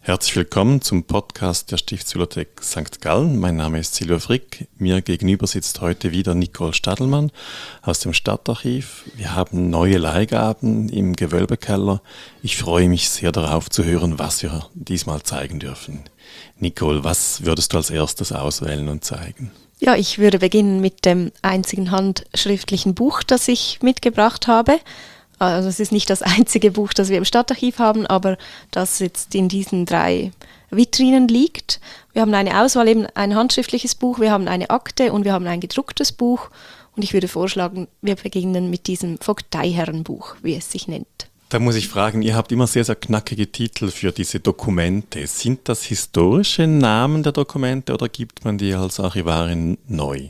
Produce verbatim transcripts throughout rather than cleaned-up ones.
Herzlich willkommen zum Podcast der Stiftsbibliothek Sankt Gallen. Mein Name ist Silvio Frick. Mir gegenüber sitzt heute wieder Nicole Stadelmann aus dem Stadtarchiv. Wir haben neue Leihgaben im Gewölbekeller. Ich freue mich sehr darauf zu hören, was wir diesmal zeigen dürfen. Nicole, was würdest du als erstes auswählen und zeigen? Ja, ich würde beginnen mit dem einzigen handschriftlichen Buch, das ich mitgebracht habe. Also es ist nicht das einzige Buch, das wir im Stadtarchiv haben, aber das jetzt in diesen drei Vitrinen liegt. Wir haben eine Auswahl, eben ein handschriftliches Buch, wir haben eine Akte und wir haben ein gedrucktes Buch. Und ich würde vorschlagen, wir beginnen mit diesem Vogteiherrenbuch, wie es sich nennt. Da muss ich fragen, ihr habt immer sehr, sehr knackige Titel für diese Dokumente. Sind das historische Namen der Dokumente oder gibt man die als Archivarin neu?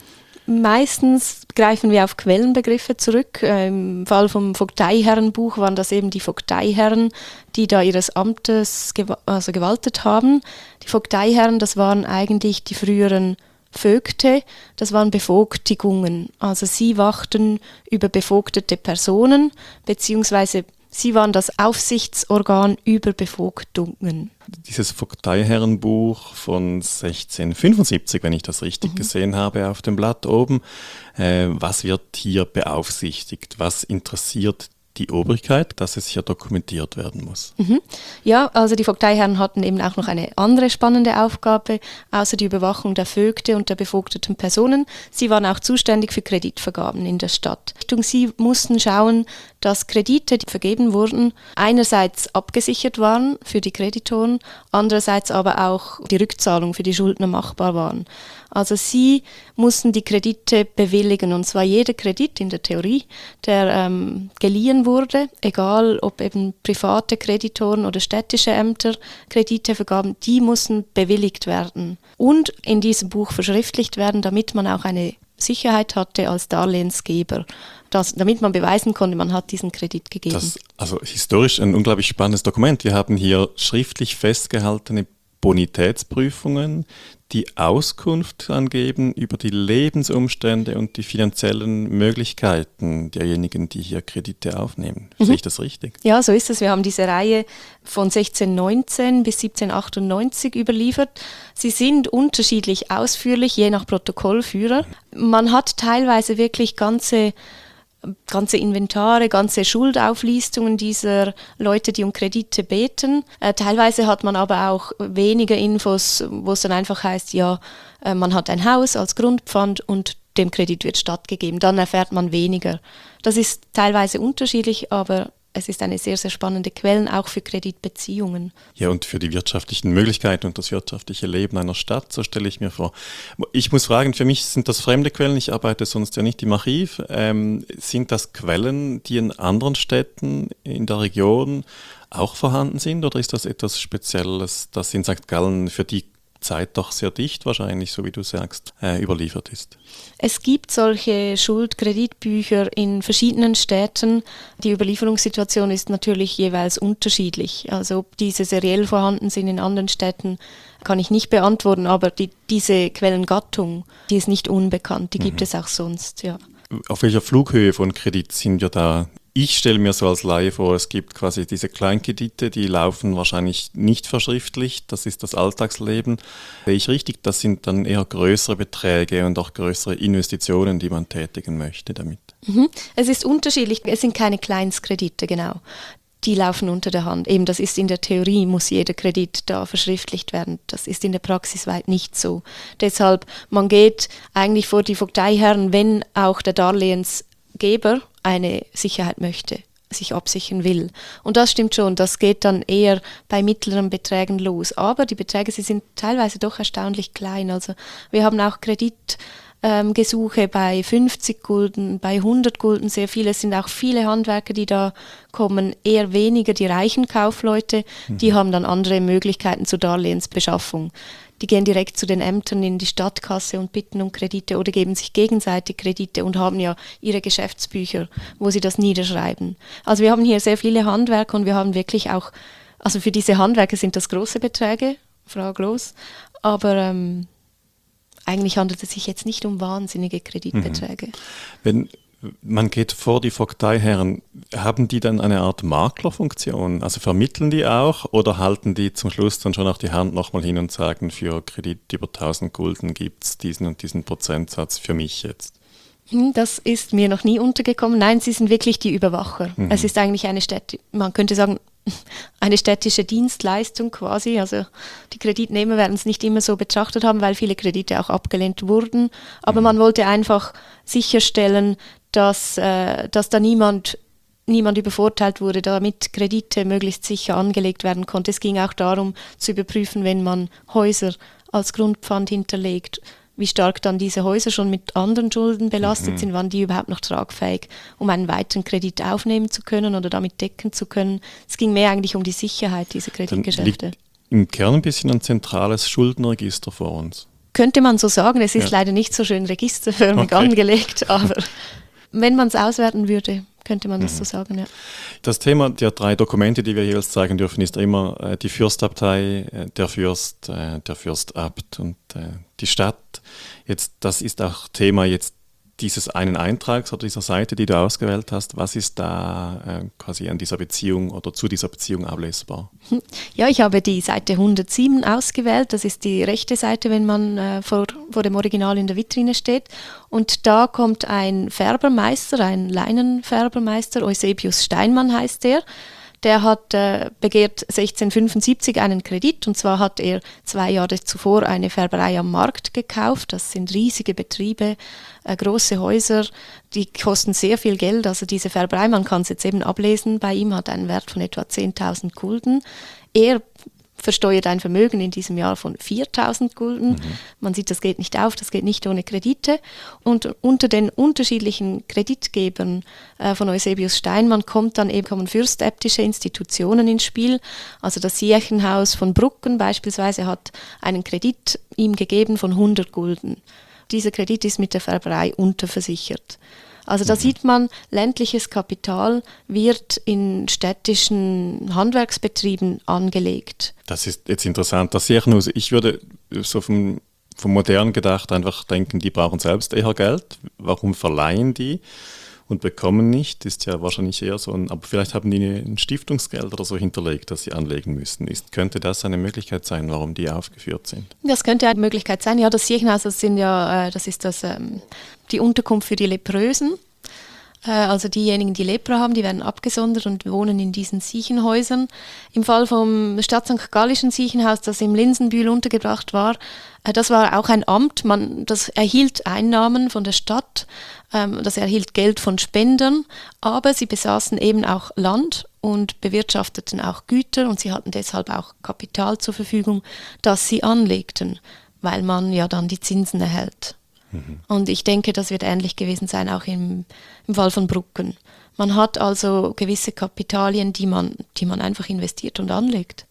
Meistens greifen wir auf Quellenbegriffe zurück. Im Fall vom Vogteiherrenbuch waren das eben die Vogteiherren, die da ihres Amtes gew- also gewaltet haben. Die Vogteiherren, das waren eigentlich die früheren Vögte, das waren Bevogtigungen. Also sie wachten über bevogtete Personen, beziehungsweise sie waren das Aufsichtsorgan über Bevogtungen. Dieses Vogteiherrenbuch von sechzehnhundertfünfundsiebzig, wenn ich das richtig mhm. gesehen habe, auf dem Blatt oben. Äh, was wird hier beaufsichtigt? Was interessiert die Obrigkeit, dass es hier dokumentiert werden muss? Mhm. Ja, also die Vogteiherren hatten eben auch noch eine andere spannende Aufgabe, außer die Überwachung der Vögte und der bevogteten Personen. Sie waren auch zuständig für Kreditvergaben in der Stadt. Sie mussten schauen, dass Kredite, die vergeben wurden, einerseits abgesichert waren für die Kreditoren, andererseits aber auch die Rückzahlung für die Schuldner machbar waren. Also sie mussten die Kredite bewilligen, und zwar jeder Kredit in der Theorie, der ähm, geliehen wurde, egal ob eben private Kreditoren oder städtische Ämter Kredite vergaben, die mussten bewilligt werden und in diesem Buch verschriftlicht werden, damit man auch eine Sicherheit hatte als Darlehensgeber, das, damit man beweisen konnte, man hat diesen Kredit gegeben. Das ist also historisch ein unglaublich spannendes Dokument. Wir haben hier schriftlich festgehaltene Bonitätsprüfungen, die Auskunft angeben über die Lebensumstände und die finanziellen Möglichkeiten derjenigen, die hier Kredite aufnehmen. Mhm. Sehe ich das richtig? Ja, so ist es. Wir haben diese Reihe von sechzehnhundertneunzehn bis siebzehnhundertachtundneunzig überliefert. Sie sind unterschiedlich ausführlich, je nach Protokollführer. Man hat teilweise wirklich ganze ganze Inventare, ganze Schuldauflistungen dieser Leute, die um Kredite beten. Äh, teilweise hat man aber auch weniger Infos, wo es dann einfach heißt, ja, äh, man hat ein Haus als Grundpfand und dem Kredit wird stattgegeben. Dann erfährt man weniger. Das ist teilweise unterschiedlich, aber es ist eine sehr, sehr spannende Quelle, auch für Kreditbeziehungen. Ja, und für die wirtschaftlichen Möglichkeiten und das wirtschaftliche Leben einer Stadt, so stelle ich mir vor. Ich muss fragen, für mich sind das fremde Quellen, ich arbeite sonst ja nicht im Archiv. Ähm, sind das Quellen, die in anderen Städten in der Region auch vorhanden sind, oder ist das etwas Spezielles, das in Sankt Gallen für die Zeit doch sehr dicht wahrscheinlich, so wie du sagst, äh, überliefert ist? Es gibt solche Schuldkreditbücher in verschiedenen Städten. Die Überlieferungssituation ist natürlich jeweils unterschiedlich. Also ob diese seriell vorhanden sind in anderen Städten, kann ich nicht beantworten, aber die, diese Quellengattung, die ist nicht unbekannt, die mhm. gibt es auch sonst, ja. Auf welcher Flughöhe von Kredit sind wir da? Ich stelle mir so als Laie vor, es gibt quasi diese Kleinkredite, die laufen wahrscheinlich nicht verschriftlicht, das ist das Alltagsleben. Sehe ich richtig, das sind dann eher größere Beträge und auch größere Investitionen, die man tätigen möchte damit. Mhm. Es ist unterschiedlich, es sind keine Kleinstkredite, genau. Die laufen unter der Hand. Eben, das ist in der Theorie, muss jeder Kredit da verschriftlicht werden. Das ist in der Praxis weit nicht so. Deshalb, man geht eigentlich vor die Vogteiherren, wenn auch der Darlehensgeber eine Sicherheit möchte, sich absichern will. Und das stimmt schon, das geht dann eher bei mittleren Beträgen los. Aber die Beträge, sie sind teilweise doch erstaunlich klein. Also wir haben auch Kreditgesuche ähm, bei fünfzig Gulden, bei hundert Gulden, sehr viele. Es sind auch viele Handwerker, die da kommen, eher weniger die reichen Kaufleute. Mhm. Die haben dann andere Möglichkeiten zur Darlehensbeschaffung. Die gehen direkt zu den Ämtern in die Stadtkasse und bitten um Kredite oder geben sich gegenseitig Kredite und haben ja ihre Geschäftsbücher, wo sie das niederschreiben. Also wir haben hier sehr viele Handwerker und wir haben wirklich auch, also für diese Handwerker sind das große Beträge, fraglos, aber ähm, eigentlich handelt es sich jetzt nicht um wahnsinnige Kreditbeträge. Mhm. Wenn Man geht vor die Vogteiherren. Haben die dann eine Art Maklerfunktion? Also vermitteln die auch oder halten die zum Schluss dann schon auch die Hand nochmal hin und sagen, für Kredit über tausend Gulden gibt es diesen und diesen Prozentsatz für mich jetzt? Das ist mir noch nie untergekommen. Nein, sie sind wirklich die Überwacher. Mhm. Es ist eigentlich eine Städte, man könnte sagen, eine städtische Dienstleistung quasi. Also die Kreditnehmer werden es nicht immer so betrachtet haben, weil viele Kredite auch abgelehnt wurden. Aber mhm. man wollte einfach sicherstellen, dass, äh, dass da niemand, niemand übervorteilt wurde, damit Kredite möglichst sicher angelegt werden konnten. Es ging auch darum zu überprüfen, wenn man Häuser als Grundpfand hinterlegt, wie stark dann diese Häuser schon mit anderen Schulden belastet mhm. sind, waren die überhaupt noch tragfähig, um einen weiteren Kredit aufnehmen zu können oder damit decken zu können. Es ging mehr eigentlich um die Sicherheit dieser Kreditgeschäfte. Dann liegt im Kern ein bisschen ein zentrales Schuldenregister vor uns. Könnte man so sagen, es ist ja. leider nicht so schön registerförmig okay. angelegt, aber wenn man es auswerten würde, könnte man das mhm. so sagen, ja. Das Thema der drei Dokumente, die wir jeweils zeigen dürfen, ist immer äh, die Fürstabtei, äh, der Fürst, äh, der Fürstabt und äh, die Stadt. Jetzt, das ist auch Thema jetzt dieses einen Eintrags oder dieser Seite, die du ausgewählt hast. Was ist da äh, quasi an dieser Beziehung oder zu dieser Beziehung ablesbar? Ja, ich habe die Seite hundertsieben ausgewählt. Das ist die rechte Seite, wenn man äh, vor, vor dem Original in der Vitrine steht. Und da kommt ein Färbermeister, ein Leinenfärbermeister, Eusebius Steinmann heißt der. Der hat äh, begehrt sechzehnhundertfünfundsiebzig einen Kredit, und zwar hat er zwei Jahre zuvor eine Färberei am Markt gekauft. Das sind riesige Betriebe, äh, große Häuser, die kosten sehr viel Geld. Also diese Färberei, man kann es jetzt eben ablesen, bei ihm hat einen Wert von etwa zehntausend Gulden. Er versteuert ein Vermögen in diesem Jahr von viertausend Gulden. Mhm. Man sieht, das geht nicht auf, das geht nicht ohne Kredite. Und unter den unterschiedlichen Kreditgebern äh, von Eusebius Steinmann kommt dann eben kommen fürstäbtische Institutionen ins Spiel. Also das Kirchenhaus von Brucken beispielsweise hat einen Kredit ihm gegeben von hundert Gulden. Dieser Kredit ist mit der Färberei unterversichert. Also da mhm. sieht man, ländliches Kapital wird in städtischen Handwerksbetrieben angelegt. Das ist jetzt interessant. Das Kirchenhaus, ich würde so vom, vom modern gedacht einfach denken, die brauchen selbst eher Geld. Warum verleihen die und bekommen nicht? Ist ja wahrscheinlich eher so ein, aber vielleicht haben die ein Stiftungsgeld oder so hinterlegt, das sie anlegen müssen. Ist, könnte das eine Möglichkeit sein, warum die aufgeführt sind? Das könnte eine Möglichkeit sein. Ja, das Kirchenhaus, das sind ja, das ist das, ähm, die Unterkunft für die Leprösen. Äh, also diejenigen, die Lepra haben, die werden abgesondert und wohnen in diesen Siechenhäusern. Im Fall vom Stadt Sankt Gallischen Siechenhaus, das im Linsenbühl untergebracht war, äh, das war auch ein Amt. Man, das erhielt Einnahmen von der Stadt, ähm, das erhielt Geld von Spendern, aber sie besaßen eben auch Land und bewirtschafteten auch Güter, und sie hatten deshalb auch Kapital zur Verfügung, das sie anlegten, weil man ja dann die Zinsen erhält. Mhm. Und ich denke, das wird ähnlich gewesen sein, auch im, im Fall von Brucken. Man hat also gewisse Kapitalien, die man, die man einfach investiert und anlegt.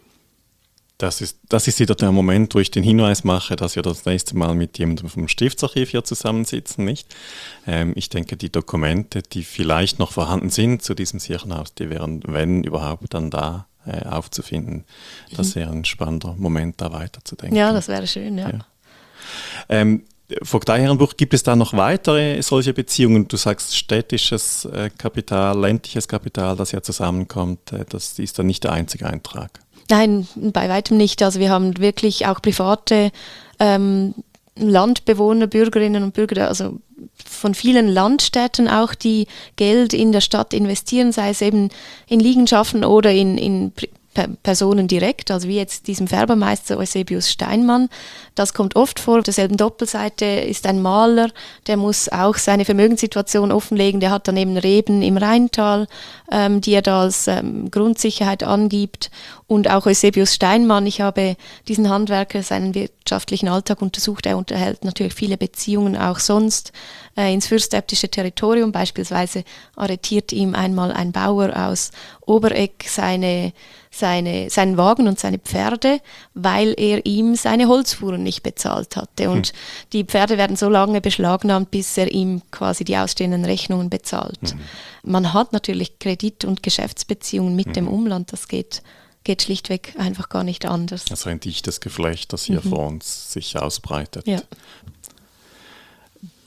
Das ist, das ist wieder der Moment, wo ich den Hinweis mache, dass wir das nächste Mal mit jemandem vom Stiftsarchiv hier zusammensitzen, nicht? Ähm, ich denke, die Dokumente, die vielleicht noch vorhanden sind zu diesem Kirchenhaus, die wären, wenn überhaupt, dann da äh, aufzufinden. Das wäre ein spannender Moment, da weiterzudenken. Ja, das wäre schön, ja. ja. Ähm, Vogteiherrenbuch, gibt es da noch weitere solche Beziehungen? Du sagst städtisches äh, Kapital, ländliches Kapital, das ja zusammenkommt. Äh, das ist dann nicht der einzige Eintrag. Nein, bei weitem nicht. Also wir haben wirklich auch private ähm, Landbewohner, Bürgerinnen und Bürger, also von vielen Landstädten auch, die Geld in der Stadt investieren, sei es eben in Liegenschaften oder in, in Personen direkt, also wie jetzt diesem Färbermeister Eusebius Steinmann. Das kommt oft vor. Auf derselben Doppelseite ist ein Maler, der muss auch seine Vermögenssituation offenlegen. Der hat dann eben Reben im Rheintal, ähm, die er da als ähm, Grundsicherheit angibt. Und auch Eusebius Steinmann, ich habe diesen Handwerker, seinen wirtschaftlichen Alltag untersucht. Er unterhält natürlich viele Beziehungen auch sonst äh, ins fürstäbtische Territorium. Beispielsweise arretiert ihm einmal ein Bauer aus Oberegg seine Seine, seinen Wagen und seine Pferde, weil er ihm seine Holzfuhren nicht bezahlt hatte. Und hm. die Pferde werden so lange beschlagnahmt, bis er ihm quasi die ausstehenden Rechnungen bezahlt. Hm. Man hat natürlich Kredit- und Geschäftsbeziehungen mit hm. dem Umland, das geht, geht schlichtweg einfach gar nicht anders. Also ein dichtes Geflecht, das hier mhm. vor uns sich ausbreitet. Ja.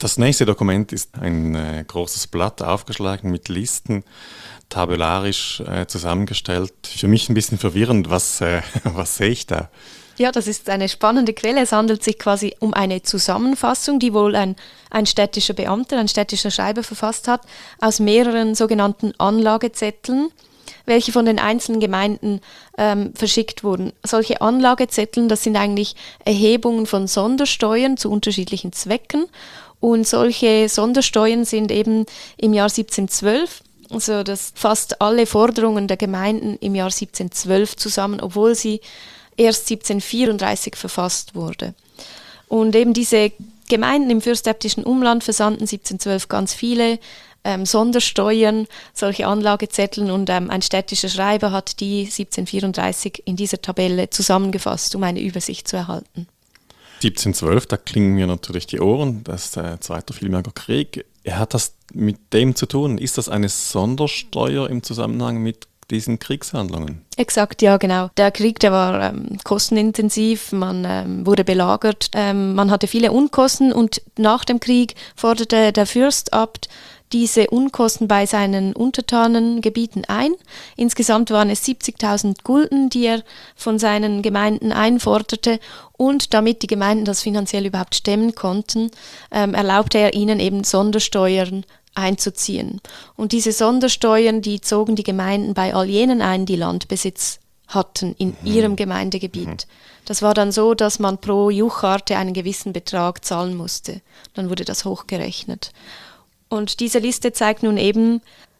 Das nächste Dokument ist ein äh, großes Blatt aufgeschlagen mit Listen, tabellarisch äh, zusammengestellt. Für mich ein bisschen verwirrend, was, äh, was sehe ich da? Ja, das ist eine spannende Quelle. Es handelt sich quasi um eine Zusammenfassung, die wohl ein, ein städtischer Beamter, ein städtischer Schreiber verfasst hat, aus mehreren sogenannten Anlagezetteln, welche von den einzelnen Gemeinden ähm, verschickt wurden. Solche Anlagezettel, das sind eigentlich Erhebungen von Sondersteuern zu unterschiedlichen Zwecken. Und solche Sondersteuern sind eben im Jahr siebzehnhundertzwölf, also das fasst alle Forderungen der Gemeinden im Jahr siebzehnhundertzwölf zusammen, obwohl sie erst siebzehnhundertvierunddreißig verfasst wurde. Und eben diese Gemeinden im fürstäbtischen Umland versandten siebzehnhundertzwölf ganz viele ähm, Sondersteuern, solche Anlagezettel, und ähm, ein städtischer Schreiber hat die siebzehnhundertvierunddreißig in dieser Tabelle zusammengefasst, um eine Übersicht zu erhalten. siebzehnhundertzwölf, da klingen mir natürlich die Ohren, das ist der Zweite Villimerger Krieg. Hat das mit dem zu tun? Ist das eine Sondersteuer im Zusammenhang mit diesen Kriegshandlungen? Exakt, ja, genau. Der Krieg, der war ähm, kostenintensiv, man ähm, wurde belagert, ähm, man hatte viele Unkosten, und nach dem Krieg forderte der Fürstabt diese Unkosten bei seinen Untertanengebieten ein. Insgesamt waren es siebzigtausend Gulden, die er von seinen Gemeinden einforderte, und damit die Gemeinden das finanziell überhaupt stemmen konnten, ähm, erlaubte er ihnen eben Sondersteuern einzuziehen. Und diese Sondersteuern, die zogen die Gemeinden bei all jenen ein, die Landbesitz hatten in mhm. ihrem Gemeindegebiet. Mhm. Das war dann so, dass man pro Jucharte einen gewissen Betrag zahlen musste. Dann wurde das hochgerechnet. Und diese Liste zeigt nun eben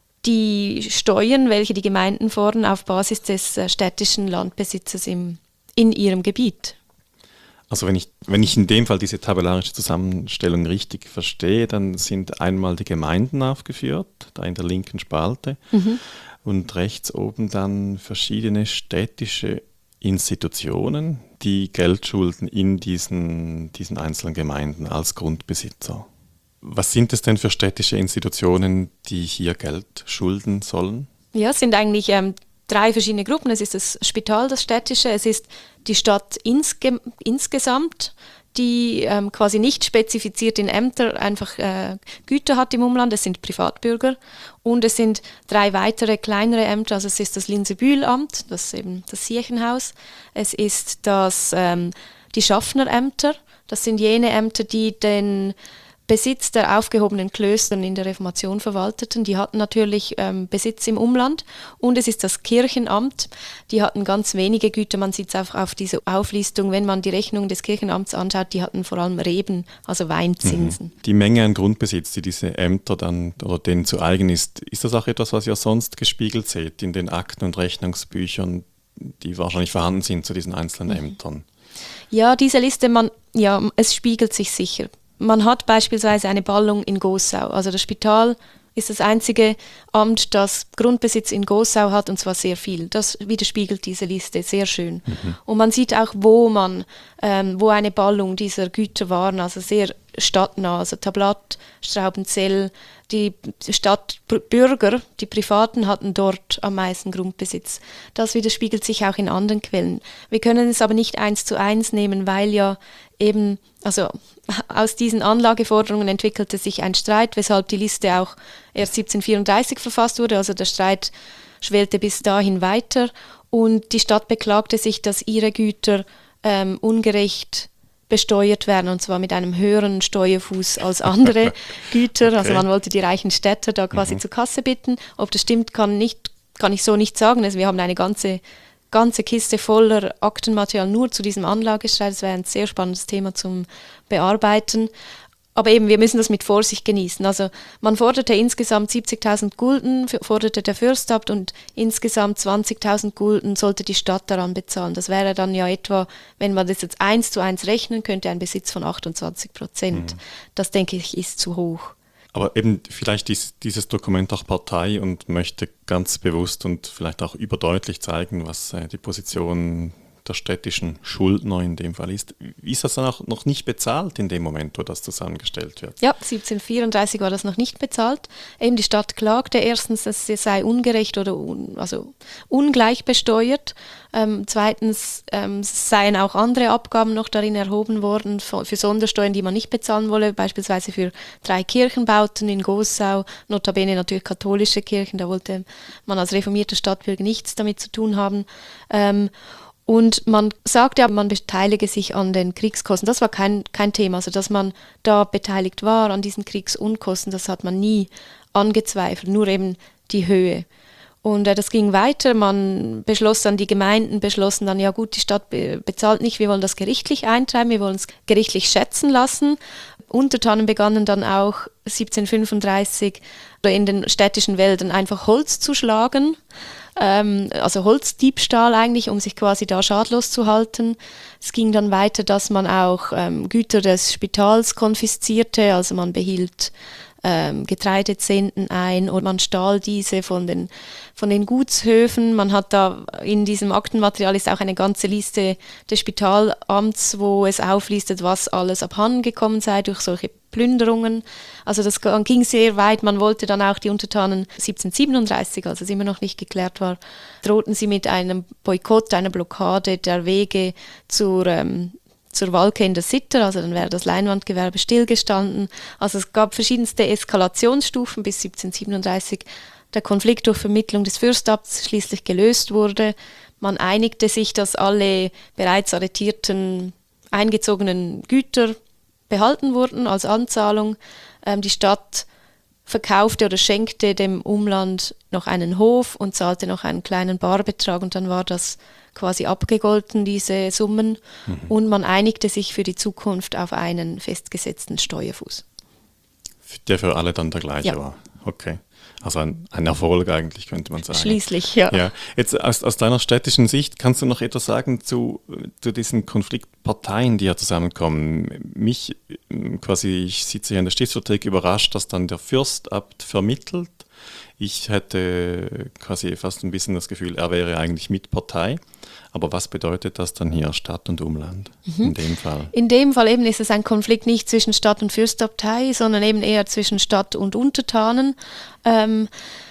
die Steuern, welche die Gemeinden fordern, auf Basis des äh, städtischen Landbesitzes im, in ihrem Gebiet. Also wenn ich, wenn ich in dem Fall diese tabellarische Zusammenstellung richtig verstehe, dann sind einmal die Gemeinden aufgeführt, da in der linken Spalte, mhm. und rechts oben dann verschiedene städtische Institutionen, die Geld schulden in diesen, diesen einzelnen Gemeinden als Grundbesitzer. Was sind es denn für städtische Institutionen, die hier Geld schulden sollen? Ja, es sind eigentlich ähm, drei verschiedene Gruppen. Es ist das Spital, das städtische, es ist die Stadt insge- insgesamt, die ähm, quasi nicht spezifiziert in Ämter einfach äh, Güter hat im Umland. Es sind Privatbürger, und es sind drei weitere kleinere Ämter. Also es ist das Linsebühl-Amt, das ist eben das Kirchenhaus. Es ist das, ähm, die Schaffnerämter, das sind jene Ämter, die den Besitz der aufgehobenen Klöster in der Reformation verwalteten. Die hatten natürlich ähm, Besitz im Umland, und es ist das Kirchenamt. Die hatten ganz wenige Güter. Man sieht es auch auf dieser Auflistung, wenn man die Rechnung des Kirchenamts anschaut, die hatten vor allem Reben, also Weinzinsen. Mhm. Die Menge an Grundbesitz, die diese Ämter dann oder denen zu eigen ist, ist das auch etwas, was ihr sonst gespiegelt seht in den Akten und Rechnungsbüchern, die wahrscheinlich vorhanden sind zu diesen einzelnen mhm. Ämtern? Ja, diese Liste, man, ja, es spiegelt sich sicher. Man hat beispielsweise eine Ballung in Gossau. Also das Spital ist das einzige Amt, das Grundbesitz in Gossau hat, und zwar sehr viel. Das widerspiegelt diese Liste sehr schön. Mhm. Und man sieht auch, wo man, ähm, wo eine Ballung dieser Güter waren, also sehr stadtnah, also Tablat, Straubenzell. Die Stadtbürger, die Privaten, hatten dort am meisten Grundbesitz. Das widerspiegelt sich auch in anderen Quellen. Wir können es aber nicht eins zu eins nehmen, weil ja eben, also aus diesen Anlageforderungen entwickelte sich ein Streit, weshalb die Liste auch erst siebzehnhundertvierunddreißig verfasst wurde. Also der Streit schwelte bis dahin weiter, und die Stadt beklagte sich, dass ihre Güter ähm, ungerecht besteuert werden, und zwar mit einem höheren Steuerfuß als andere Güter. Okay. Also man wollte die reichen Städter da quasi mhm. zur Kasse bitten. Ob das stimmt, kann, nicht, kann ich so nicht sagen. Also wir haben eine ganze, ganze Kiste voller Aktenmaterial nur zu diesem Anlagestreit. Das wäre ein sehr spannendes Thema zum Bearbeiten. Aber eben, wir müssen das mit Vorsicht genießen. Also man forderte insgesamt siebzigtausend Gulden, forderte der Fürstabt, und insgesamt zwanzigtausend Gulden sollte die Stadt daran bezahlen. Das wäre dann ja etwa, wenn man das jetzt eins zu eins rechnen könnte, ein Besitz von achtundzwanzig Prozent. Mhm. Das, denke ich, ist zu hoch. Aber eben vielleicht ist dieses Dokument auch Partei und möchte ganz bewusst und vielleicht auch überdeutlich zeigen, was äh, die Position der städtischen Schuldner in dem Fall ist. Ist das dann auch noch nicht bezahlt in dem Moment, wo das zusammengestellt wird? Ja, siebzehnhundertvierunddreißig war das noch nicht bezahlt. Eben die Stadt klagte erstens, es sei ungerecht oder un, also ungleich besteuert. Ähm, zweitens ähm, seien auch andere Abgaben noch darin erhoben worden für, für Sondersteuern, die man nicht bezahlen wolle, beispielsweise für drei Kirchenbauten in Gossau, notabene natürlich katholische Kirchen, da wollte man als reformierter Stadtbürger nichts damit zu tun haben. Ähm, Und man sagte ja, man beteilige sich an den Kriegskosten. Das war kein, kein Thema. Also, dass man da beteiligt war an diesen Kriegsunkosten, das hat man nie angezweifelt, nur eben die Höhe. Und äh, das ging weiter. Man beschloss dann, die Gemeinden beschlossen dann, ja gut, die Stadt be- bezahlt nicht, wir wollen das gerichtlich eintreiben, wir wollen es gerichtlich schätzen lassen. Untertanen begannen dann auch siebzehnhundertfünfunddreißig in den städtischen Wäldern einfach Holz zu schlagen. Also Holzdiebstahl eigentlich, um sich quasi da schadlos zu halten. Es ging dann weiter, dass man auch ähm, Güter des Spitals konfiszierte, also man behielt ähm, Getreidezenten ein und man stahl diese von den, von den Gutshöfen. Man hat da in diesem Aktenmaterial ist auch eine ganze Liste des Spitalamts, wo es auflistet, was alles abhandengekommen sei durch solche Plünderungen. Also das ging sehr weit. Man wollte dann auch die Untertanen siebzehnhundertsiebenunddreißig, als es immer noch nicht geklärt war, drohten sie mit einem Boykott, einer Blockade der Wege zur, ähm, zur Walke in der Sitter. Also dann wäre das Leinwandgewerbe stillgestanden. Also es gab verschiedenste Eskalationsstufen bis siebzehnhundertsiebenunddreißig. Der Konflikt durch Vermittlung des Fürstamts schließlich gelöst wurde. Man einigte sich, dass alle bereits arretierten eingezogenen Güter behalten wurden als Anzahlung. Ähm, die Stadt verkaufte oder schenkte dem Umland noch einen Hof und zahlte noch einen kleinen Barbetrag und dann war das quasi abgegolten, diese Summen. Mhm. Und man einigte sich für die Zukunft auf einen festgesetzten Steuerfuß. Der für alle dann der gleiche ja. war. Okay. Also ein, ein Erfolg eigentlich, könnte man sagen. Schließlich, ja. ja. Jetzt aus, aus deiner städtischen Sicht, kannst du noch etwas sagen zu, zu diesen Konfliktparteien, die ja zusammenkommen? Mich, quasi, ich sitze hier in der Stiftsbibliothek, überrascht, dass dann der Fürstabt vermittelt. Ich hätte quasi fast ein bisschen das Gefühl, er wäre eigentlich mit Partei. Aber was bedeutet das dann hier Stadt und Umland mhm. in dem Fall? In dem Fall eben ist es ein Konflikt nicht zwischen Stadt und Fürstabtei, sondern eben eher zwischen Stadt und Untertanen. Ähm,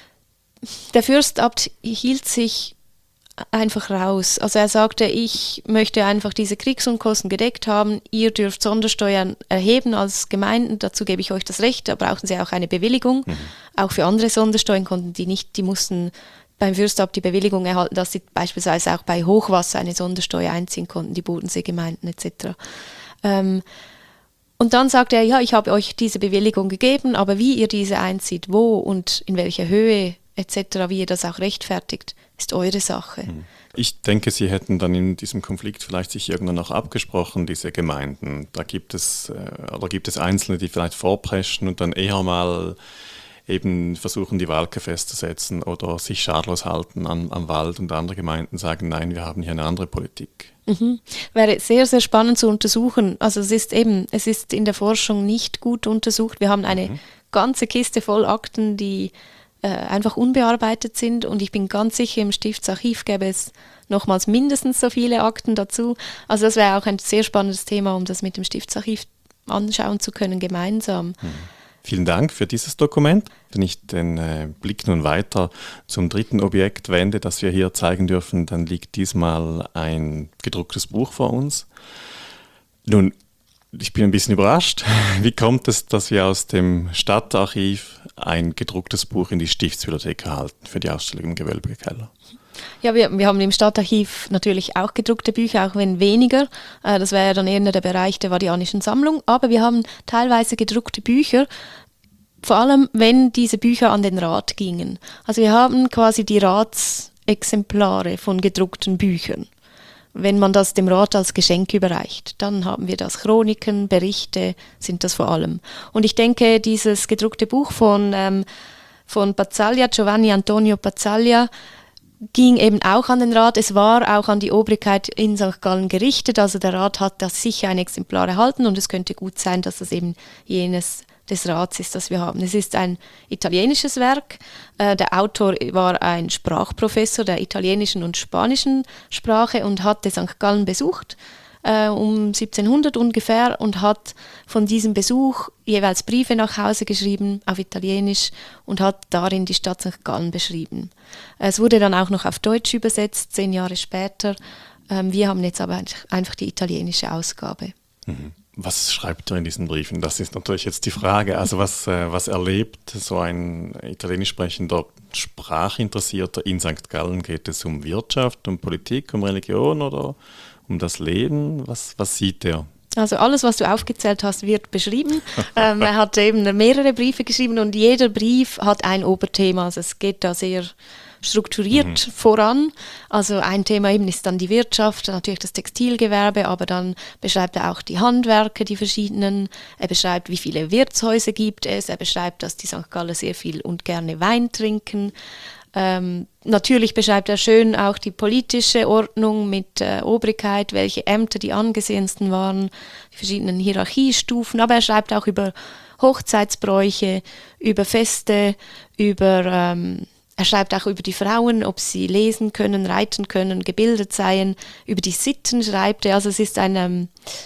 der Fürstabt hielt sich einfach raus. Also er sagte, ich möchte einfach diese Kriegsunkosten gedeckt haben, ihr dürft Sondersteuern erheben als Gemeinden, dazu gebe ich euch das Recht, da brauchten sie auch eine Bewilligung. Mhm. Auch für andere Sondersteuern konnten die nicht, die mussten beim Fürstabt die Bewilligung erhalten, dass sie beispielsweise auch bei Hochwasser eine Sondersteuer einziehen konnten, die Bodenseegemeinden et cetera. Ähm, und dann sagte er, ja, ich habe euch diese Bewilligung gegeben, aber wie ihr diese einzieht, wo und in welcher Höhe et cetera, wie ihr das auch rechtfertigt, ist eure Sache. Ich denke, Sie hätten dann in diesem Konflikt vielleicht sich irgendwann noch abgesprochen, diese Gemeinden. Da gibt es, äh, oder gibt es Einzelne, die vielleicht vorpreschen und dann eher mal eben versuchen, die Walke festzusetzen oder sich schadlos halten am, am Wald und andere Gemeinden sagen, nein, wir haben hier eine andere Politik. Mhm. Wäre sehr, sehr spannend zu untersuchen. Also es ist eben, es ist in der Forschung nicht gut untersucht. Wir haben eine mhm. ganze Kiste voll Akten, die einfach unbearbeitet sind und ich bin ganz sicher, im Stiftsarchiv gäbe es nochmals mindestens so viele Akten dazu. Also das wäre auch ein sehr spannendes Thema, um das mit dem Stiftsarchiv anschauen zu können, gemeinsam. Mhm. Vielen Dank für dieses Dokument. Wenn ich den äh, Blick nun weiter zum dritten Objekt wende, das wir hier zeigen dürfen, dann liegt diesmal ein gedrucktes Buch vor uns. Nun, ich bin ein bisschen überrascht. Wie kommt es, dass wir aus dem Stadtarchiv ein gedrucktes Buch in die Stiftsbibliothek erhalten für die Ausstellung im Gewölbekeller? Ja, wir, wir haben im Stadtarchiv natürlich auch gedruckte Bücher, auch wenn weniger. Äh, das wäre ja dann eher der Bereich der Vadianischen Sammlung. Aber wir haben teilweise gedruckte Bücher, vor allem wenn diese Bücher an den Rat gingen. Also wir haben quasi die Ratsexemplare von gedruckten Büchern. Wenn man das dem Rat als Geschenk überreicht, dann haben wir das. Chroniken, Berichte sind das vor allem. Und ich denke, dieses gedruckte Buch von, ähm, von Pazzaglia, Giovanni Antonio Pazzaglia, ging eben auch an den Rat. Es war auch an die Obrigkeit in Sankt Gallen gerichtet. Also der Rat hat das sicher ein Exemplar erhalten und es könnte gut sein, dass das eben jenes des Rates, das wir haben. Es ist ein italienisches Werk. Äh, der Autor war ein Sprachprofessor der italienischen und spanischen Sprache und hatte Sankt Gallen besucht, äh, um siebzehnhundert ungefähr, und hat von diesem Besuch jeweils Briefe nach Hause geschrieben auf Italienisch und hat darin die Stadt Sankt Gallen beschrieben. Es wurde dann auch noch auf Deutsch übersetzt, zehn Jahre später. Ähm, wir haben jetzt aber einfach die italienische Ausgabe. Mhm. Was schreibt er in diesen Briefen? Das ist natürlich jetzt die Frage. Also was, äh, was erlebt so ein italienisch sprechender Sprachinteressierter in Sankt Gallen? Geht es um Wirtschaft, um Politik, um Religion oder um das Leben? Was, was sieht er? Also alles, was du aufgezählt hast, wird beschrieben. ähm, er hat eben mehrere Briefe geschrieben und jeder Brief hat ein Oberthema. Also es geht da sehr strukturiert mhm. voran. Also ein Thema eben ist dann die Wirtschaft, natürlich das Textilgewerbe, aber dann beschreibt er auch die Handwerke, die verschiedenen. Er beschreibt, wie viele Wirtshäuser gibt es. Er beschreibt, dass die Sankt Galler sehr viel und gerne Wein trinken. Ähm, natürlich beschreibt er schön auch die politische Ordnung mit äh, Obrigkeit, welche Ämter die angesehensten waren, die verschiedenen Hierarchiestufen, aber er schreibt auch über Hochzeitsbräuche, über Feste, über, ähm, er schreibt auch über die Frauen, ob sie lesen können, reiten können, gebildet seien, über die Sitten schreibt er, also es ist ein, ähm,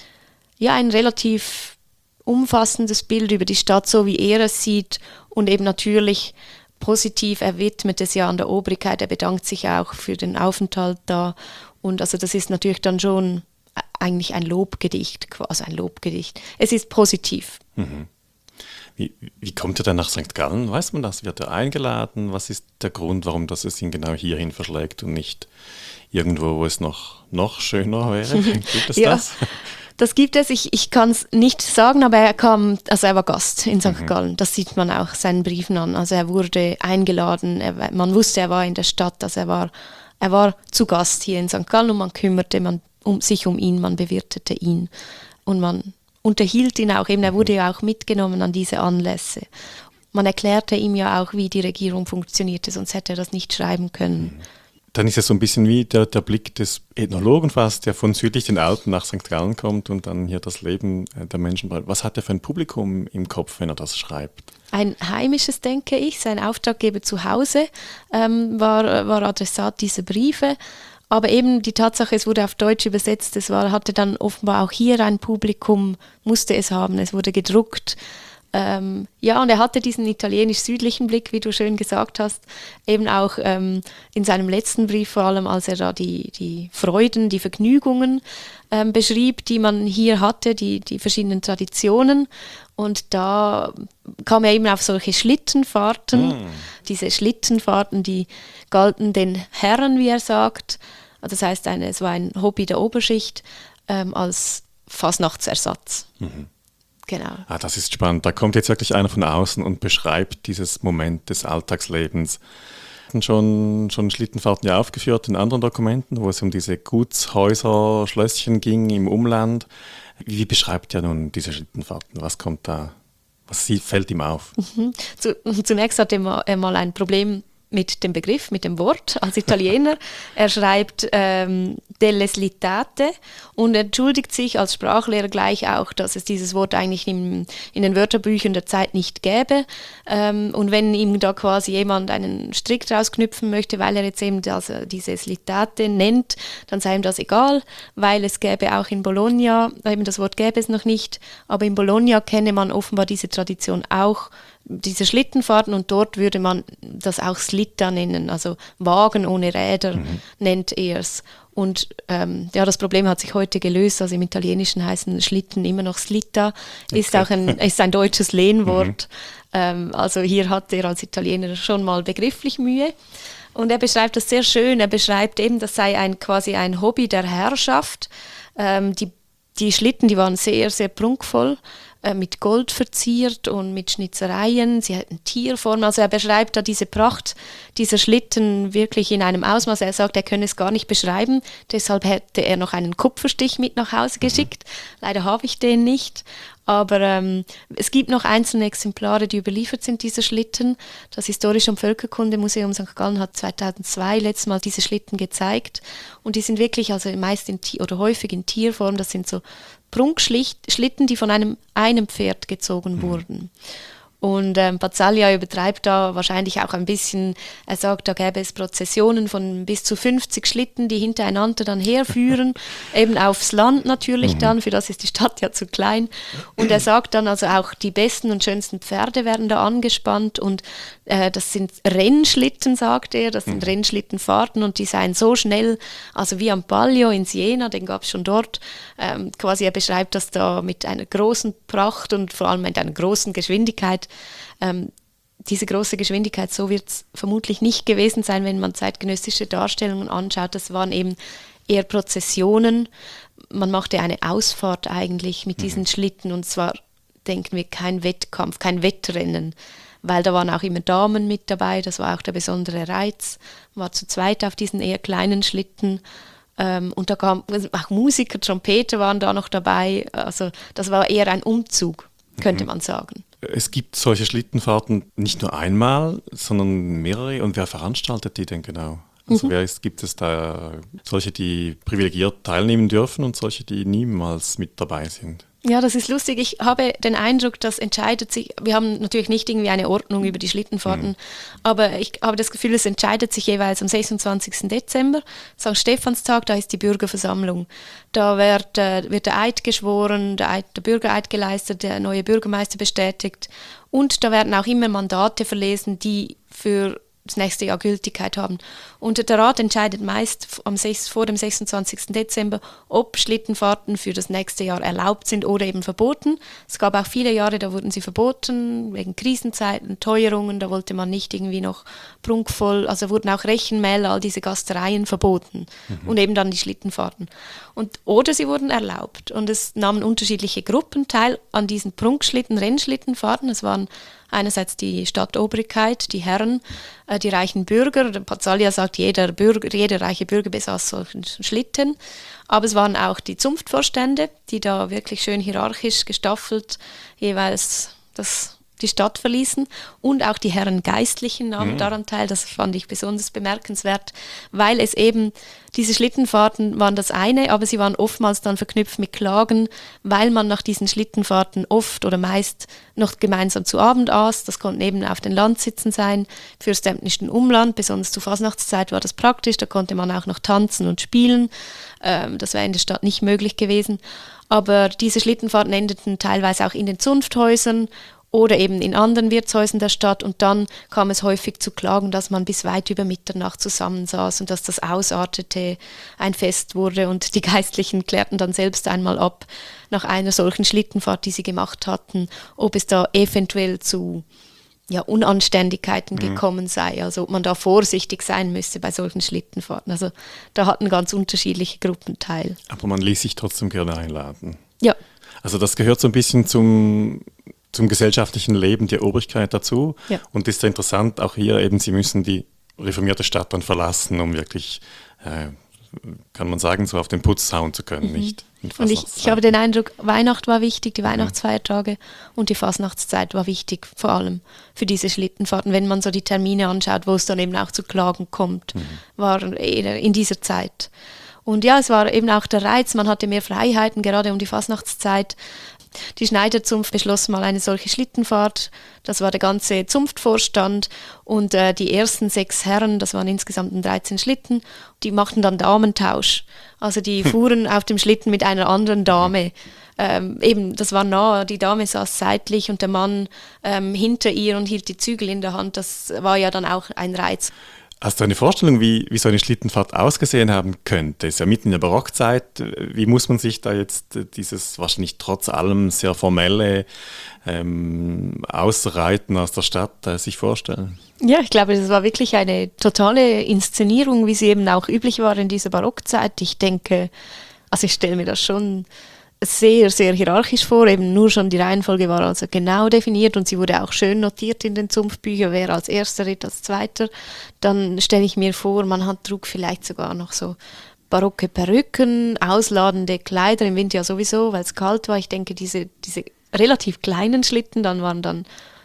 ja, ein relativ umfassendes Bild über die Stadt, so wie er es sieht, und eben natürlich positiv, er widmet es ja an der Obrigkeit, er bedankt sich auch für den Aufenthalt da, und also das ist natürlich dann schon eigentlich ein Lobgedicht, also ein Lobgedicht. Es ist positiv. Mhm. Wie, wie kommt er dann nach Sankt Gallen? Weiß man das? Wird er eingeladen? Was ist der Grund, warum das es ihn genau hierhin verschlägt und nicht irgendwo, wo es noch, noch schöner wäre? Gibt es ja. das? Das gibt es, ich, ich kann es nicht sagen, aber er kam, also er war Gast in Sankt Gallen, mhm. das sieht man auch seinen Briefen an. Also er wurde eingeladen, er, man wusste, er war in der Stadt, also er war, er war zu Gast hier in Sankt Gallen und man kümmerte man um, sich um ihn, man bewirtete ihn und man unterhielt ihn auch, eben er wurde ja auch mitgenommen an diese Anlässe. Man erklärte ihm ja auch, wie die Regierung funktionierte, sonst hätte er das nicht schreiben können. Mhm. Dann ist es so ein bisschen wie der, der Blick des Ethnologen fast, der von südlich den Alpen nach Sankt Gallen kommt und dann hier das Leben der Menschen beschreibt. Was hat er für ein Publikum im Kopf, wenn er das schreibt? Ein heimisches, denke ich. Sein Auftraggeber zu Hause ähm, war, war Adressat dieser Briefe. Aber eben die Tatsache, es wurde auf Deutsch übersetzt, es war, hatte dann offenbar auch hier ein Publikum, musste es haben, es wurde gedruckt. Ähm, ja, und er hatte diesen italienisch-südlichen Blick, wie du schön gesagt hast, eben auch ähm, in seinem letzten Brief, vor allem als er da die, die Freuden, die Vergnügungen ähm, beschrieb, die man hier hatte, die, die verschiedenen Traditionen. Und da kam er eben auf solche Schlittenfahrten. Mm. Diese Schlittenfahrten, die galten den Herren, wie er sagt. Das heißt, eine, es war ein Hobby der Oberschicht ähm, als Fasnachtsersatz. Mhm. Genau. Ah, das ist spannend. Da kommt jetzt wirklich einer von außen und beschreibt dieses Moment des Alltagslebens. Schon, schon Schlittenfahrten ja aufgeführt in anderen Dokumenten, wo es um diese Gutshäuser, Schlösschen ging im Umland. Wie beschreibt er nun diese Schlittenfahrten? Was kommt da, was fällt ihm auf? Mhm. Zu, zunächst hat er mal ein Problem mit dem Begriff, mit dem Wort als Italiener. Er schreibt ähm, delle slitate und entschuldigt sich als Sprachlehrer gleich auch, dass es dieses Wort eigentlich in, in den Wörterbüchern der Zeit nicht gäbe. Ähm, und wenn ihm da quasi jemand einen Strick draus knüpfen möchte, weil er jetzt eben das, diese slitate nennt, dann sei ihm das egal, weil es gäbe auch in Bologna, eben das Wort gäbe es noch nicht, aber in Bologna kenne man offenbar diese Tradition auch, diese Schlittenfahrten, und dort würde man das auch Slitta nennen, also Wagen ohne Räder mhm. nennt er es. Und ähm, ja, das Problem hat sich heute gelöst, also im Italienischen heißen Schlitten immer noch Slitta, ist okay. auch ein, ist ein deutsches Lehnwort. Mhm. Ähm, also hier hat er als Italiener schon mal begrifflich Mühe. Und er beschreibt das sehr schön, er beschreibt eben, das sei ein, quasi ein Hobby der Herrschaft. Ähm, die, die Schlitten, die waren sehr, sehr prunkvoll, mit Gold verziert und mit Schnitzereien, sie hatten Tierformen, also er beschreibt da diese Pracht dieser Schlitten wirklich in einem Ausmaß, er sagt, er könne es gar nicht beschreiben, deshalb hätte er noch einen Kupferstich mit nach Hause geschickt, mhm. leider habe ich den nicht, Aber ähm, es gibt noch einzelne Exemplare, die überliefert sind, dieser Schlitten. Das Historische und Völkerkundemuseum Sankt Gallen hat zweitausendzwei letztes Mal diese Schlitten gezeigt. Und die sind wirklich, also meist in Tier- oder häufig in Tierform, das sind so Prunkschlitten, die von einem, einem Pferd gezogen mhm. wurden. Und ähm, Bazzaglia übertreibt da wahrscheinlich auch ein bisschen. Er sagt, da gäbe es Prozessionen von bis zu fünfzig Schlitten, die hintereinander dann herführen, eben aufs Land natürlich mhm. dann, für das ist die Stadt ja zu klein. Und er sagt dann also auch, die besten und schönsten Pferde werden da angespannt und äh, das sind Rennschlitten, sagt er, das sind mhm. Rennschlittenfahrten und die seien so schnell, also wie am Ballio in Siena, den gab es schon dort, ähm, quasi er beschreibt das da mit einer großen Pracht und vor allem mit einer großen Geschwindigkeit. Ähm, diese große Geschwindigkeit, so wird es vermutlich nicht gewesen sein, wenn man zeitgenössische Darstellungen anschaut. Das waren eben eher Prozessionen. Man machte eine Ausfahrt eigentlich mit diesen mhm. Schlitten und zwar, denken wir, kein Wettkampf, kein Wettrennen, weil da waren auch immer Damen mit dabei, das war auch der besondere Reiz. Man war zu zweit auf diesen eher kleinen Schlitten. Ähm, und da kamen auch Musiker, Trompeter waren da noch dabei. Also das war eher ein Umzug, könnte mhm. man sagen. Es gibt solche Schlittenfahrten nicht nur einmal, sondern mehrere. Und wer veranstaltet die denn genau? Also mhm. wer ist, gibt es da solche, die privilegiert teilnehmen dürfen und solche, die niemals mit dabei sind? Ja, das ist lustig. Ich habe den Eindruck, das entscheidet sich, wir haben natürlich nicht irgendwie eine Ordnung über die Schlittenfahrten, mhm. aber ich habe das Gefühl, es entscheidet sich jeweils am sechsundzwanzigsten Dezember, Sankt Stephanstag, da ist die Bürgerversammlung. Da wird, äh, wird der Eid geschworen, der, Eid, der Bürgereid geleistet, der neue Bürgermeister bestätigt und da werden auch immer Mandate verlesen, die für das nächste Jahr Gültigkeit haben. Und der Rat entscheidet meist am sechs, vor dem sechsundzwanzigsten Dezember, ob Schlittenfahrten für das nächste Jahr erlaubt sind oder eben verboten. Es gab auch viele Jahre, da wurden sie verboten, wegen Krisenzeiten, Teuerungen, da wollte man nicht irgendwie noch prunkvoll, also wurden auch Rechenmäler, all diese Gastereien verboten mhm. und eben dann die Schlittenfahrten. Und, oder sie wurden erlaubt und es nahmen unterschiedliche Gruppen teil an diesen Prunkschlitten, Rennschlittenfahrten. Es waren einerseits die Stadtobrigkeit, die Herren, äh, die reichen Bürger. Der Bazzaglia sagt, jeder, Bürger, jeder reiche Bürger besaß solchen Schlitten. Aber es waren auch die Zunftvorstände, die da wirklich schön hierarchisch gestaffelt jeweils das die Stadt verließen und auch die Herren Geistlichen nahmen mhm. daran teil. Das fand ich besonders bemerkenswert, weil es eben, diese Schlittenfahrten waren das eine, aber sie waren oftmals dann verknüpft mit Klagen, weil man nach diesen Schlittenfahrten oft oder meist noch gemeinsam zu Abend aß. Das konnten eben auf den Landsitzen sein, fürstämtlichen Umland, besonders zur Fasnachtszeit war das praktisch, da konnte man auch noch tanzen und spielen. Ähm, das wäre in der Stadt nicht möglich gewesen. Aber diese Schlittenfahrten endeten teilweise auch in den Zunfthäusern oder eben in anderen Wirtshäusern der Stadt und dann kam es häufig zu Klagen, dass man bis weit über Mitternacht zusammensaß und dass das ausartete, ein Fest wurde und die Geistlichen klärten dann selbst einmal ab, nach einer solchen Schlittenfahrt, die sie gemacht hatten, ob es da eventuell zu ja, Unanständigkeiten mhm. gekommen sei, also ob man da vorsichtig sein müsse bei solchen Schlittenfahrten. Also da hatten ganz unterschiedliche Gruppen teil. Aber man ließ sich trotzdem gerne einladen. Ja. Also das gehört so ein bisschen zum... zum gesellschaftlichen Leben der Obrigkeit dazu. Ja. Und das ist interessant, auch hier eben, sie müssen die reformierte Stadt dann verlassen, um wirklich, äh, kann man sagen, so auf den Putz hauen zu können. Mhm. Nicht und ich, ich habe den Eindruck, Weihnacht war wichtig, die Weihnachtsfeiertage mhm. und die Fasnachtszeit war wichtig, vor allem für diese Schlittenfahrten. Wenn man so die Termine anschaut, wo es dann eben auch zu Klagen kommt, mhm. war in dieser Zeit. Und ja, es war eben auch der Reiz, man hatte mehr Freiheiten, gerade um die Fasnachtszeit. Die Schneiderzunft beschloss mal eine solche Schlittenfahrt. Das war der ganze Zunftvorstand und äh, die ersten sechs Herren, das waren insgesamt dreizehn Schlitten, die machten dann Damentausch. Also die fuhren auf dem Schlitten mit einer anderen Dame. Ähm, eben, das war nah, die Dame saß seitlich und der Mann ähm, hinter ihr und hielt die Zügel in der Hand. Das war ja dann auch ein Reiz. Hast du eine Vorstellung, wie, wie so eine Schlittenfahrt ausgesehen haben könnte? Es ist ja mitten in der Barockzeit. Wie muss man sich da jetzt dieses wahrscheinlich trotz allem sehr formelle ähm, Ausreiten aus der Stadt äh, sich vorstellen? Ja, ich glaube, das war wirklich eine totale Inszenierung, wie sie eben auch üblich war in dieser Barockzeit. Ich denke, also ich stelle mir das schon sehr, sehr hierarchisch vor, eben nur schon die Reihenfolge war also genau definiert und sie wurde auch schön notiert in den Zunftbüchern, wer als erster ritt, als zweiter. Dann stelle ich mir vor, man hat trug vielleicht sogar noch so barocke Perücken, ausladende Kleider, im Winter ja sowieso, weil es kalt war. Ich denke, diese, diese relativ kleinen Schlitten, dann waren dann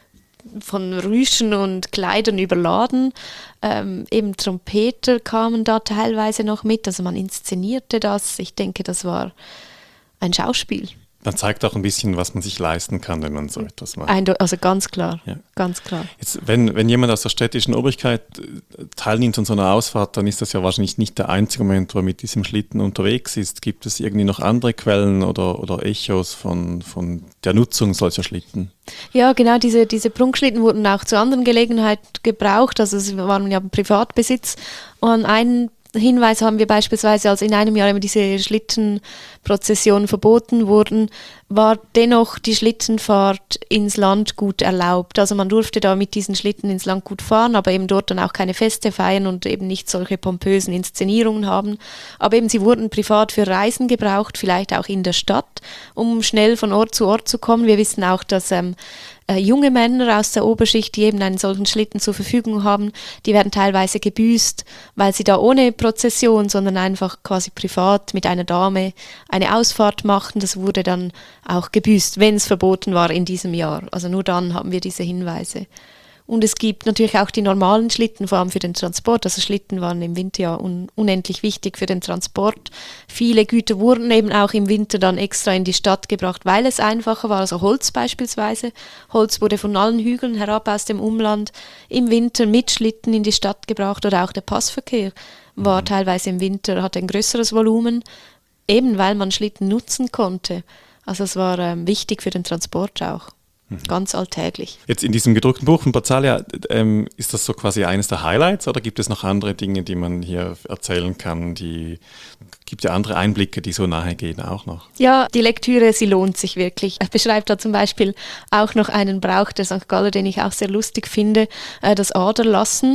von Rüschen und Kleidern überladen. Ähm, eben Trompeter kamen da teilweise noch mit, also man inszenierte das. Ich denke, das war ein Schauspiel. Man zeigt auch ein bisschen, was man sich leisten kann, wenn man so etwas macht. Eindeu- also ganz klar, ja. ganz klar. Jetzt, wenn, wenn jemand aus der städtischen Obrigkeit teilnimmt an so einer Ausfahrt, dann ist das ja wahrscheinlich nicht der einzige Moment, wo er mit diesem Schlitten unterwegs ist. Gibt es irgendwie noch andere Quellen oder, oder Echos von, von der Nutzung solcher Schlitten? Ja, genau, diese, diese Prunkschlitten wurden auch zu anderen Gelegenheiten gebraucht, also sie waren ja Privatbesitz. Und ein Hinweis haben wir beispielsweise, als in einem Jahr immer diese Schlittenprozessionen verboten wurden, war dennoch die Schlittenfahrt ins Landgut erlaubt. Also man durfte da mit diesen Schlitten ins Landgut fahren, aber eben dort dann auch keine Feste feiern und eben nicht solche pompösen Inszenierungen haben. Aber eben sie wurden privat für Reisen gebraucht, vielleicht auch in der Stadt, um schnell von Ort zu Ort zu kommen. Wir wissen auch, dass ähm, äh, junge Männer aus der Oberschicht, die eben einen solchen Schlitten zur Verfügung haben, die werden teilweise gebüßt, weil sie da ohne Prozession, sondern einfach quasi privat mit einer Dame eine Ausfahrt machten. Das wurde dann auch gebüßt, wenn es verboten war in diesem Jahr. Also nur dann haben wir diese Hinweise. Und es gibt natürlich auch die normalen Schlitten, vor allem für den Transport. Also Schlitten waren im Winter ja un- unendlich wichtig für den Transport. Viele Güter wurden eben auch im Winter dann extra in die Stadt gebracht, weil es einfacher war. Also Holz beispielsweise. Holz wurde von allen Hügeln herab aus dem Umland im Winter mit Schlitten in die Stadt gebracht. Oder auch der Passverkehr war mhm. teilweise im Winter, hatte ein größeres Volumen, eben weil man Schlitten nutzen konnte. Also es war ähm, wichtig für den Transport auch. Ganz alltäglich. Jetzt in diesem gedruckten Buch von Bazzalia, ähm, ist das so quasi eines der Highlights oder gibt es noch andere Dinge, die man hier erzählen kann? Die gibt ja andere Einblicke, die so nahe gehen auch noch. Ja, die Lektüre, sie lohnt sich wirklich. Er beschreibt da zum Beispiel auch noch einen Brauch der Sankt Galler, den ich auch sehr lustig finde, äh, das Aderlassen.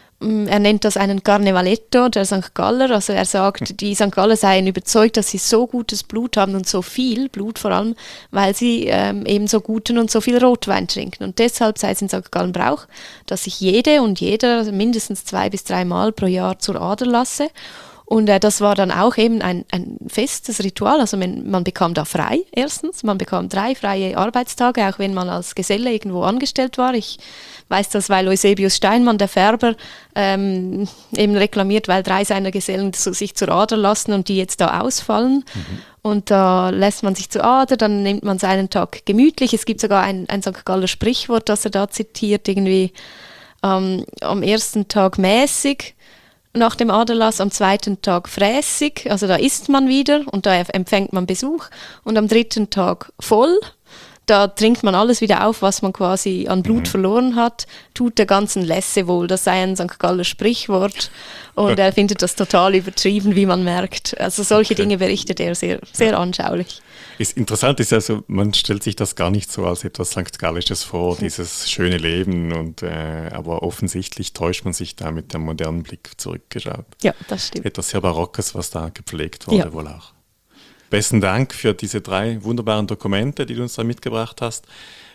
Er nennt das einen Carnevaletto der Sankt Galler, also er sagt, die Sankt Galler seien überzeugt, dass sie so gutes Blut haben und so viel Blut vor allem, weil sie ähm, eben so guten und so viel Rotwein trinken. Und deshalb sei es in Sankt Gallen Brauch, dass sich jede und jeder mindestens zwei bis drei Mal pro Jahr zur Ader lasse. Und äh, das war dann auch eben ein, ein festes Ritual, also man, man bekam da frei erstens, man bekam drei freie Arbeitstage, auch wenn man als Geselle irgendwo angestellt war. Ich weiß das, weil Eusebius Steinmann, der Färber, ähm, eben reklamiert, weil drei seiner Gesellen so, sich zur Ader lassen und die jetzt da ausfallen. Mhm. Und da lässt man sich zur Ader, dann nimmt man seinen Tag gemütlich. Es gibt sogar ein, ein Sankt Galler Sprichwort, das er da zitiert, irgendwie ähm, am ersten Tag mäßig, nach dem Aderlass, am zweiten Tag fräßig, also da isst man wieder und da empfängt man Besuch. Und am dritten Tag voll, da trinkt man alles wieder auf, was man quasi an Blut mhm. verloren hat, tut der ganzen Lässe wohl. Das sei ein Sankt Galler Sprichwort und er findet das total übertrieben, wie man merkt. Also solche okay. Dinge berichtet er sehr, sehr anschaulich. Ist interessant ist also, man stellt sich das gar nicht so als etwas Sankt Gallisches vor, dieses schöne Leben, und äh, aber offensichtlich täuscht man sich da mit dem modernen Blick zurückgeschaut. Ja, das stimmt. Etwas sehr Barockes, was da gepflegt wurde, ja. wohl auch. Besten Dank für diese drei wunderbaren Dokumente, die du uns da mitgebracht hast.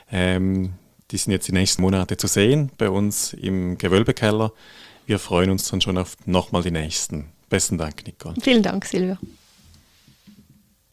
Ähm, die sind jetzt die nächsten Monate zu sehen bei uns im Gewölbekeller. Wir freuen uns dann schon auf nochmal die nächsten. Besten Dank, Nicole. Vielen Dank, Silvia.